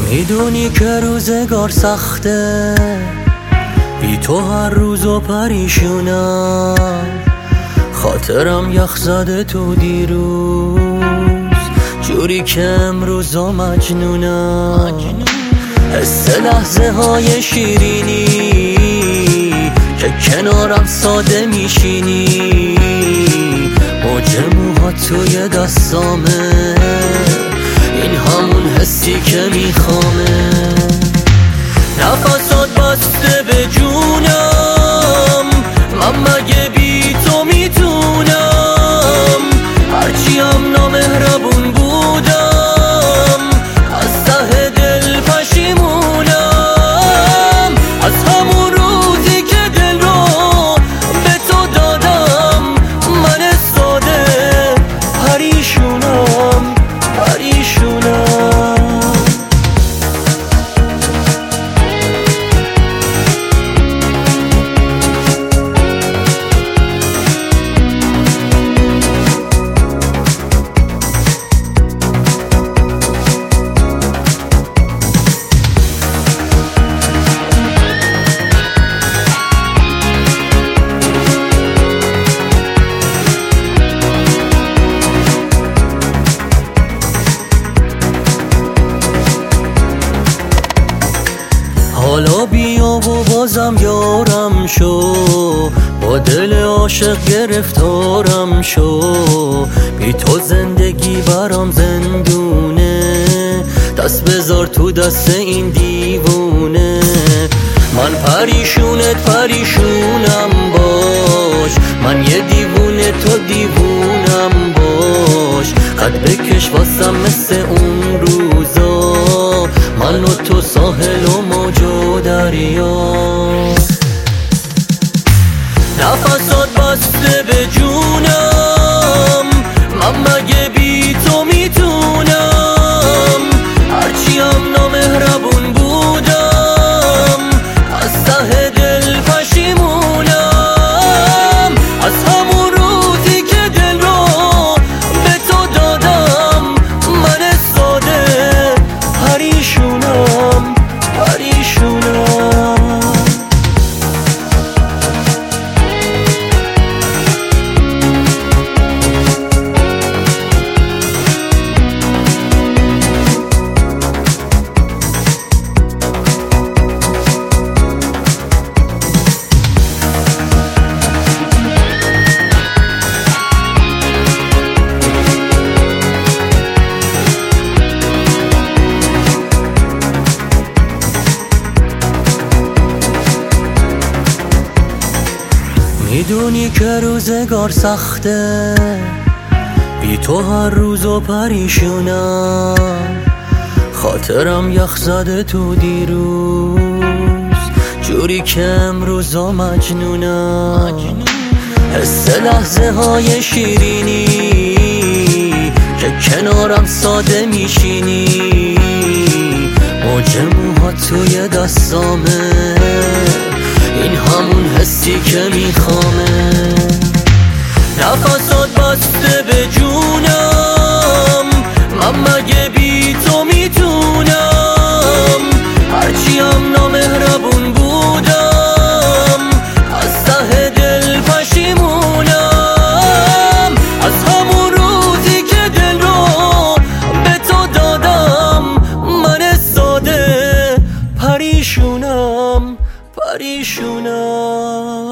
میدونی که روزگار سخته، بی تو هر روزو پریشونم. خاطرم یخ زده تو دیروز، جوری که امروزا مجنونم. حس لحظه های شیرینی که کنارم ساده میشینی، موج موها توی دستامه، این همون حسی که میخوامه. نفسات بسته به جونم، من مگه بی تو میتونم؟ هرچی هم نامهربون بودم، از ته دل پشیمونم. از همون روزی که دل رو به تو دادم، من ساده پریشونم. حالا بیا و بازم یارم شو، با دل عاشق گرفتارم شو. بی تو زندگی برام زندونه، دست بذار تو دست این دیوونه. من پریشونم باش، من یه دیوونه تو دیوونم باش. قد بکش واسم مثل اون روزا، من و تو ساحل و موج و دریا. نفسات بسته به جونم، من مگه بی تو میتونم؟ هرچی هم نامهربون بودم، از ته دل پشیمونم. از همون روزی که دل رو به تو دادم، من ساده پریشونم. میدونی که روزگار سخته، بی تو هر روزو پریشونم. خاطرم یخ زده تو دیروز، جوری که امروزا مجنونم. حس لحظه های شیرینی که کنارم ساده میشینی، موج موها توی دستامه، این همون حسی که میخوامه. نفسات بسته به جونم، من مگه بی تو میتونم؟ هرچی هم نامهربون بودم، از ته دل پشیمونم. از همون روزی که دل رو به تو دادم، من ساده پریشونم.